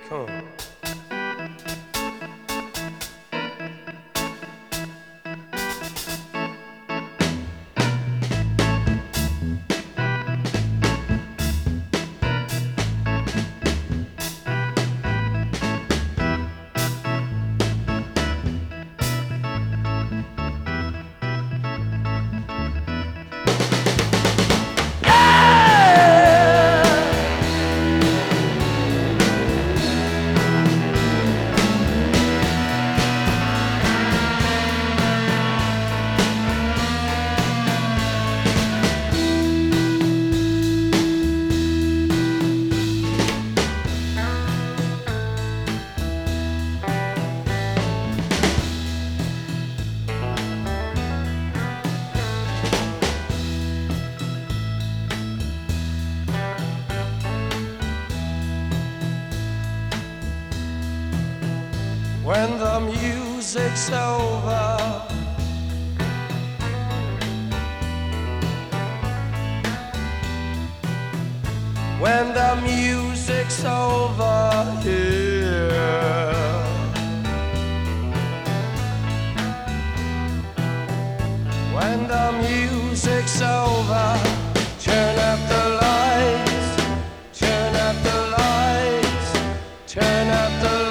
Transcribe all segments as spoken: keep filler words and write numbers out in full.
Come on. When the music's over, when the music's over here, when the music's over, turn up the lights, turn up the lights, turn up the lights.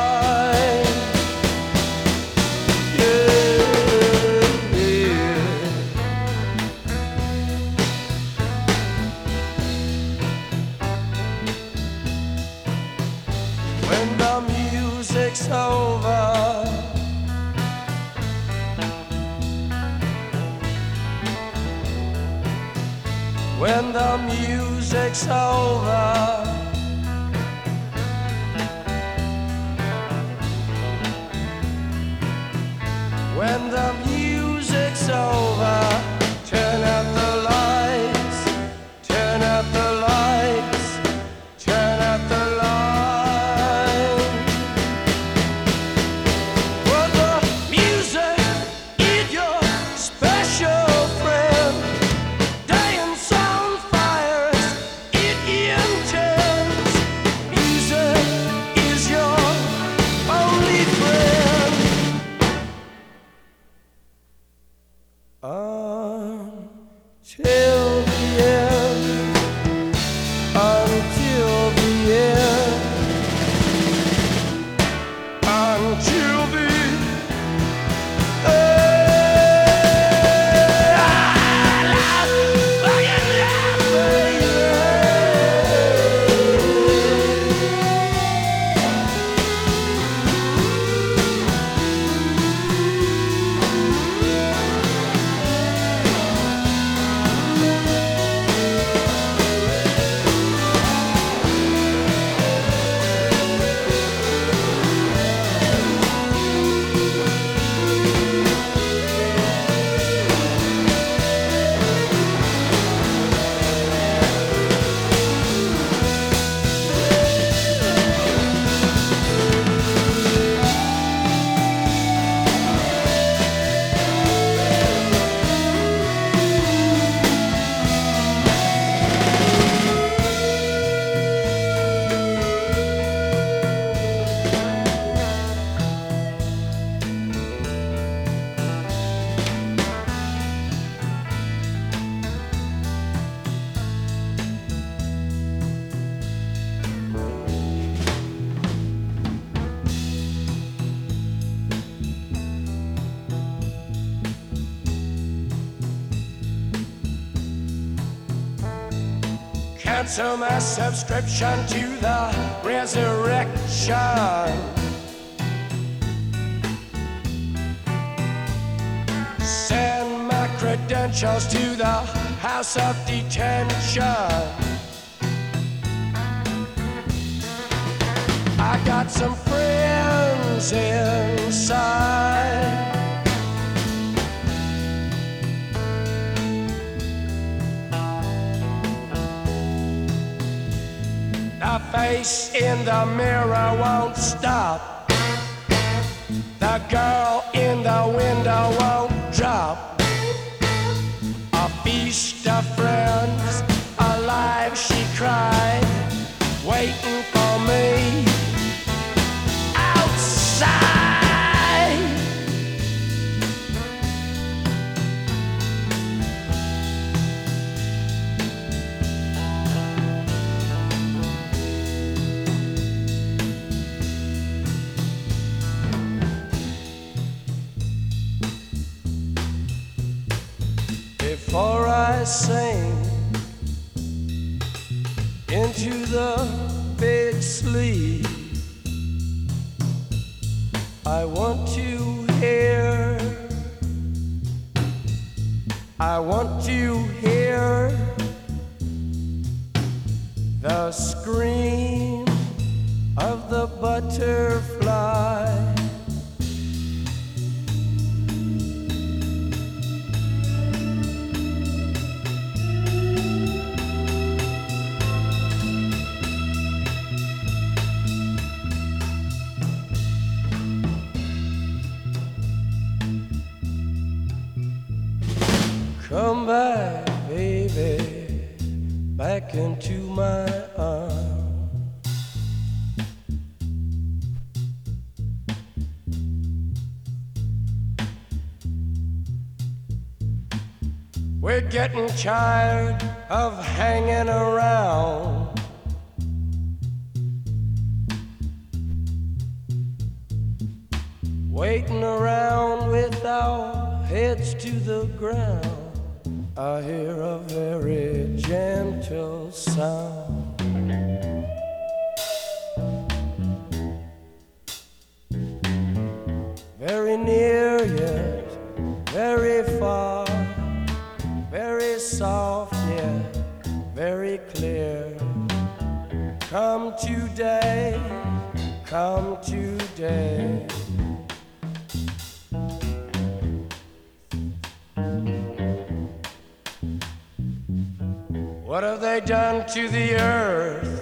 When the music's over, when the music's over, when the music's over, turn up the lights, turn up the lights, turn up the lights. Until the end, until the end, until the cancel my subscription to the resurrection. Send my credentials to the house of detention. I got some friends inside. The face in the mirror won't stop. The girl in the window won't drop. A feast of friends, alive she cried, waiting for me. I sing into the big sleep. I want to hear, I want to hear the scream of the butterfly. Come back, baby, back into my arms. We're getting tired of hanging around. Waiting around with our heads to the ground. I hear a very gentle sound. Very near yet very far, very soft yet very clear. Come today, come today. What have they done to the earth?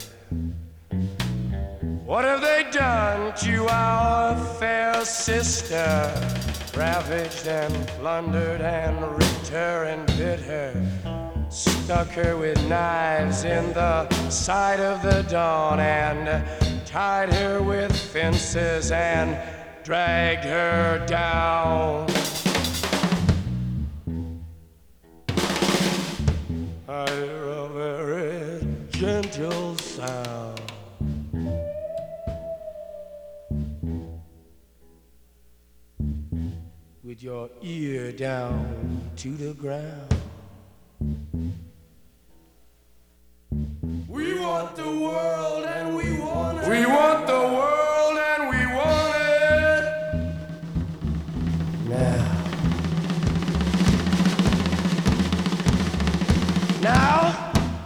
What have they done to our fair sister? Ravaged and plundered and ripped her and bit her, stuck her with knives in the side of the dawn, and tied her with fences and dragged her down. I hear a very gentle sound. With your ear down to the ground. We want the world and we want it. We want the world and we want it. Now. Now.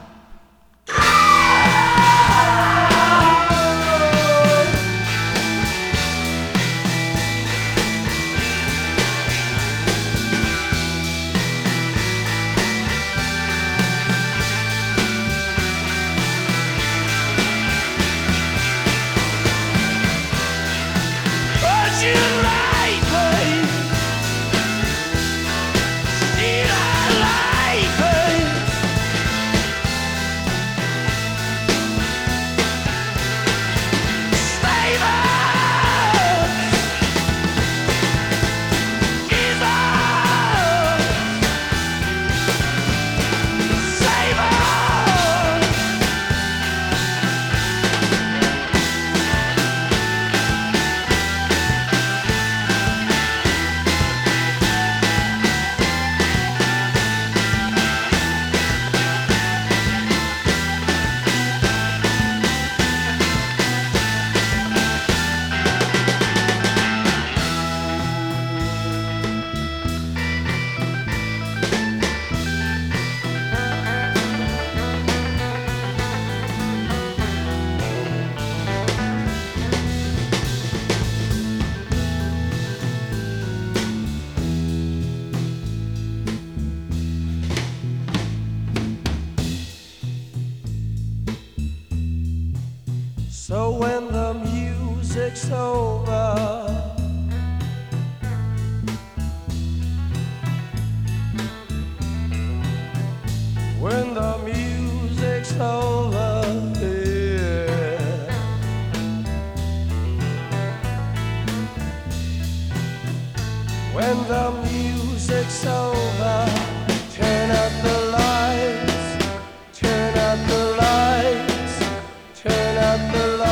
So when the music's over, when the music's over, yeah. When the music's over, turn out the lights, turn out the lights, turn out the lights.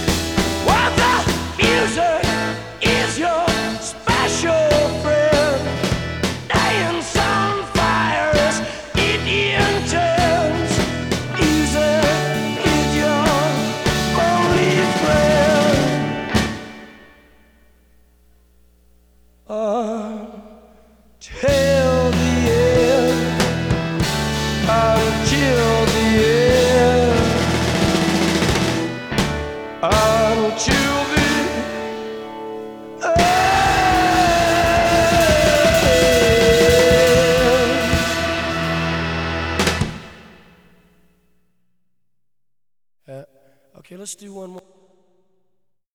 What the music is your special friend. Okay, let's do one more.